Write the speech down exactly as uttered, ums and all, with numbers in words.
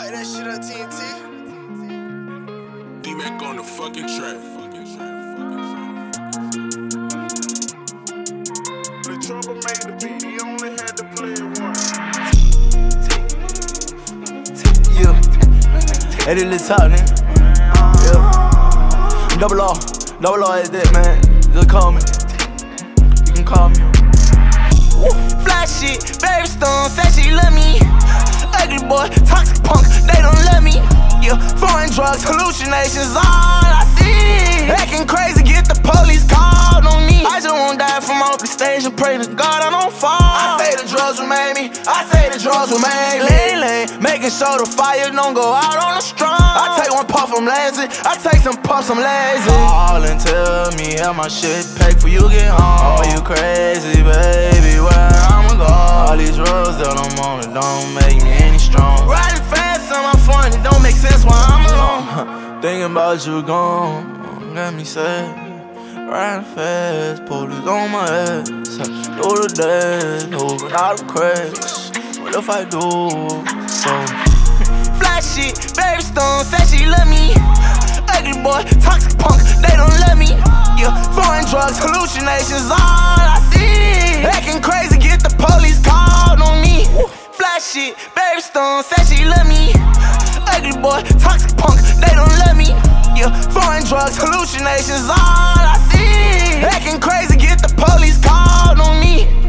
Fuck that shit up, T N T. D-Mac on the fucking track. The Trouble made the beat, he only had to play it once. Yeah. Eddie, let's talk, nigga. Yeah. Double R, double R is that, man. Just call me. You can call me. Woo. Fly shit, baby stone, said she love me. Ugly boy, toxic punk, they don't love me. Yeah, foreign drugs, hallucinations, all I see. Acting crazy, get the police called on me. I just won't die from off the stage and pray to God I don't fall. I say the drugs will make me, I say the drugs will make me. Lean, lean, making sure the fire don't go out on the strong. I take one puff, I'm lazy, I take some puffs, I'm lazy. Call and tell me how my shit paid for you get home. Oh, you crazy, baby, where I'ma go? All these drugs that I'm on, it don't make me any strong. Riding fast on my phone, it don't make sense while I'm alone. Thinking about you gone, got me sad. Riding fast, police on my ass. Do the dash, hoping I don't crash. What if I do? So fly shit, baby stone, said she love me. Ugly boy, toxic punk, they don't love me. Yeah, foreign drugs, hallucinations, all I see. Acting crazy, get the police called on me. Fly shit, baby stone, said she love me. Ugly boy, toxic punk, they don't love me. Yeah, foreign drugs, hallucinations, all I see. Acting crazy, get the police called on me.